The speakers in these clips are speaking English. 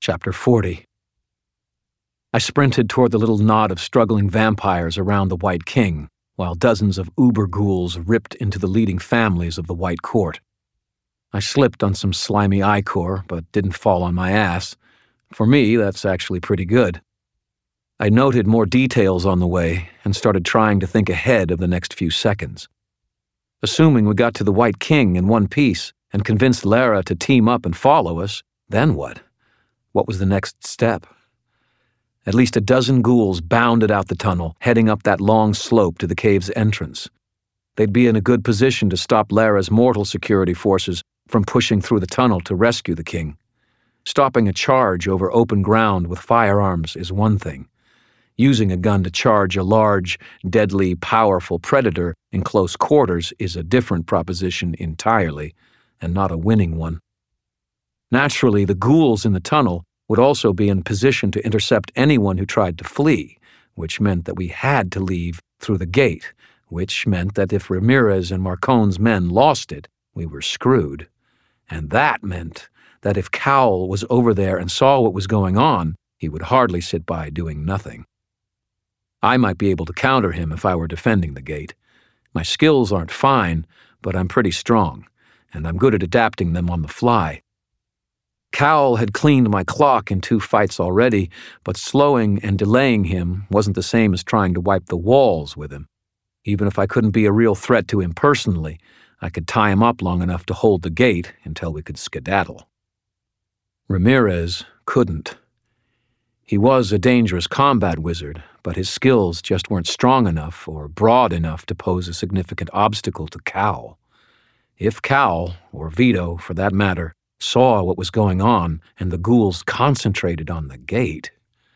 Chapter 40. I sprinted toward the little knot of struggling vampires around the White King, while dozens of uber ghouls ripped into the leading families of the White Court. I slipped on some slimy ichor, but didn't fall on my ass. For me, that's actually pretty good. I noted more details on the way and started trying to think ahead of the next few seconds. Assuming we got to the White King in one piece and convinced Lara to team up and follow us, then what? What was the next step? At least a dozen ghouls bounded out the tunnel, heading up that long slope to the cave's entrance. They'd be in a good position to stop Lara's mortal security forces from pushing through the tunnel to rescue the king. Stopping a charge over open ground with firearms is one thing. Using a gun to charge a large, deadly, powerful predator in close quarters is a different proposition entirely, and not a winning one. Naturally, the ghouls in the tunnel would also be in position to intercept anyone who tried to flee, which meant that we had to leave through the gate, which meant that if Ramirez and Marcone's men lost it, we were screwed. And that meant that if Cowell was over there and saw what was going on, he would hardly sit by doing nothing. I might be able to counter him if I were defending the gate. My skills aren't fine, but I'm pretty strong, and I'm good at adapting them on the fly. Cowell had cleaned my clock in 2 fights already, but slowing and delaying him wasn't the same as trying to wipe the walls with him. Even if I couldn't be a real threat to him personally, I could tie him up long enough to hold the gate until we could skedaddle. Ramirez couldn't. He was a dangerous combat wizard, but his skills just weren't strong enough or broad enough to pose a significant obstacle to Cowell. If Cowell, or Vito for that matter, saw what was going on and the ghouls concentrated on the gate.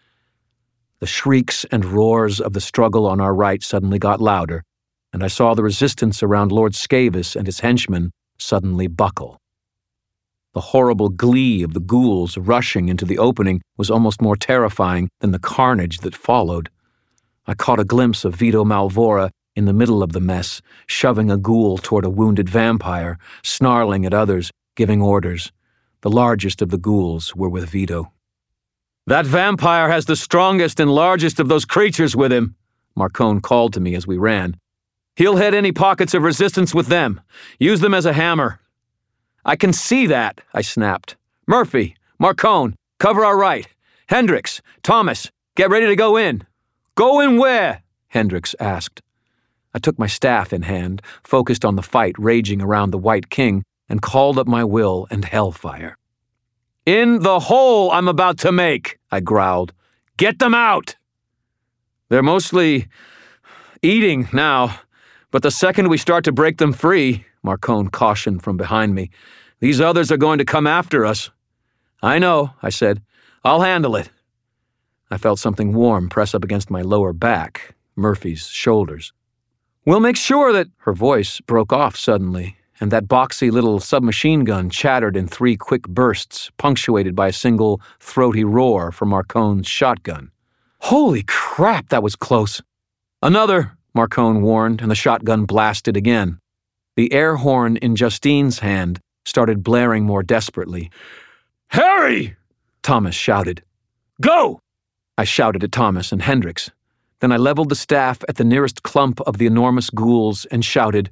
The shrieks and roars of the struggle on our right suddenly got louder, and I saw the resistance around Lord Scavis and his henchmen suddenly buckle. The horrible glee of the ghouls rushing into the opening was almost more terrifying than the carnage that followed. I caught a glimpse of Vito Malvora in the middle of the mess, shoving a ghoul toward a wounded vampire, snarling at others, giving orders. The largest of the ghouls were with Vito. "That vampire has the strongest and largest of those creatures with him," Marcone called to me as we ran. "He'll hit any pockets of resistance with them. Use them as a hammer." "I can see that," I snapped. "Murphy, Marcone, cover our right. Hendricks, Thomas, get ready to go in." "Go in where?" Hendricks asked. I took my staff in hand, focused on the fight raging around the White King, and called up my will and hellfire. "In the hole I'm about to make," I growled. "Get them out!" "They're mostly eating now, but the second we start to break them free," Marcone cautioned from behind me, "these others are going to come after us." "I know," I said. "I'll handle it." I felt something warm press up against my lower back, Murphy's shoulders. "We'll make sure that—" Her voice broke off suddenly, and that boxy little submachine gun chattered in 3 quick bursts, punctuated by a single throaty roar from Marcone's shotgun. Holy crap, that was close. "Another," Marcone warned, and the shotgun blasted again. The air horn in Justine's hand started blaring more desperately. "Harry!" Thomas shouted. "Go!" I shouted at Thomas and Hendricks. Then I leveled the staff at the nearest clump of the enormous ghouls and shouted,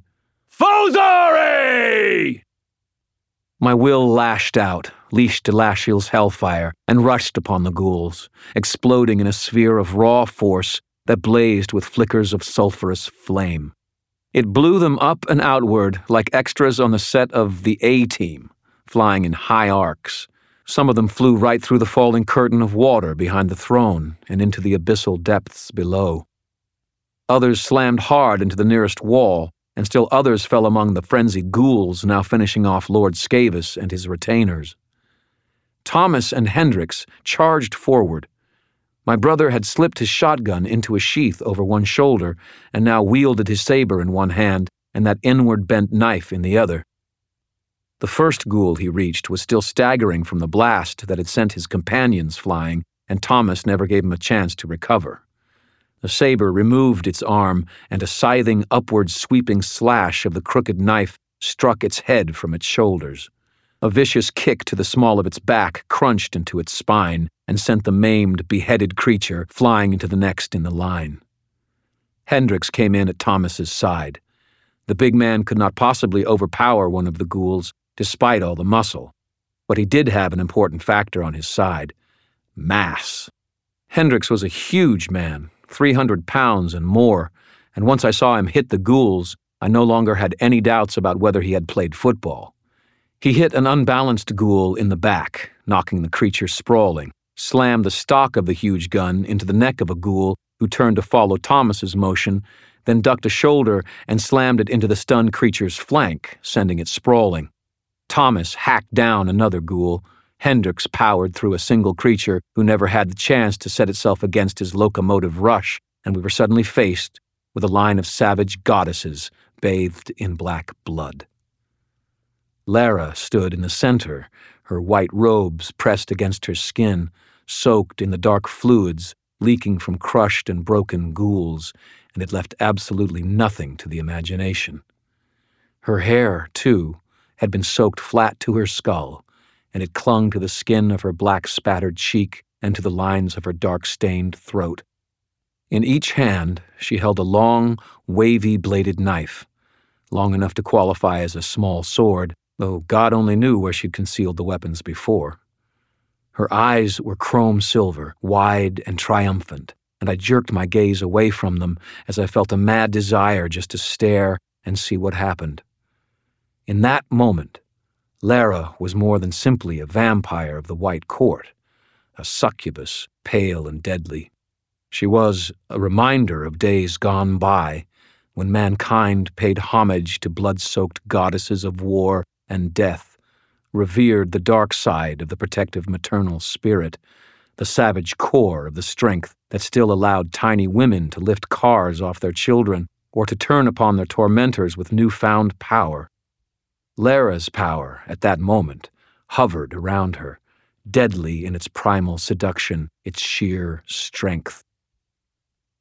"Fozari!" My will lashed out, leashed to Lashiel's hellfire, and rushed upon the ghouls, exploding in a sphere of raw force that blazed with flickers of sulphurous flame. It blew them up and outward like extras on the set of The A-Team, flying in high arcs. Some of them flew right through the falling curtain of water behind the throne and into the abyssal depths below. Others slammed hard into the nearest wall, and still others fell among the frenzied ghouls now finishing off Lord Scavis and his retainers. Thomas and Hendricks charged forward. My brother had slipped his shotgun into a sheath over one shoulder and now wielded his saber in one hand and that inward-bent knife in the other. The first ghoul he reached was still staggering from the blast that had sent his companions flying, and Thomas never gave him a chance to recover. The saber removed its arm, and a scything, upward sweeping slash of the crooked knife struck its head from its shoulders. A vicious kick to the small of its back crunched into its spine and sent the maimed, beheaded creature flying into the next in the line. Hendricks came in at Thomas's side. The big man could not possibly overpower one of the ghouls, despite all the muscle. But he did have an important factor on his side: mass. Hendricks was a huge man, 300 pounds and more, and once I saw him hit the ghouls, I no longer had any doubts about whether he had played football. He hit an unbalanced ghoul in the back, knocking the creature sprawling, slammed the stock of the huge gun into the neck of a ghoul who turned to follow Thomas's motion, then ducked a shoulder and slammed it into the stunned creature's flank, sending it sprawling. Thomas hacked down another ghoul. Hendricks powered through a single creature who never had the chance to set itself against his locomotive rush, and we were suddenly faced with a line of savage goddesses bathed in black blood. Lara stood in the center, her white robes pressed against her skin, soaked in the dark fluids leaking from crushed and broken ghouls, and it left absolutely nothing to the imagination. Her hair, too, had been soaked flat to her skull, and it clung to the skin of her black spattered cheek and to the lines of her dark-stained throat. In each hand, she held a long, wavy-bladed knife, long enough to qualify as a small sword, though God only knew where she'd concealed the weapons before. Her eyes were chrome silver, wide and triumphant, and I jerked my gaze away from them as I felt a mad desire just to stare and see what happened. In that moment, Lara was more than simply a vampire of the White Court, a succubus, pale and deadly. She was a reminder of days gone by, when mankind paid homage to blood-soaked goddesses of war and death, revered the dark side of the protective maternal spirit, the savage core of the strength that still allowed tiny women to lift cars off their children or to turn upon their tormentors with newfound power. Lara's power, at that moment, hovered around her, deadly in its primal seduction, its sheer strength.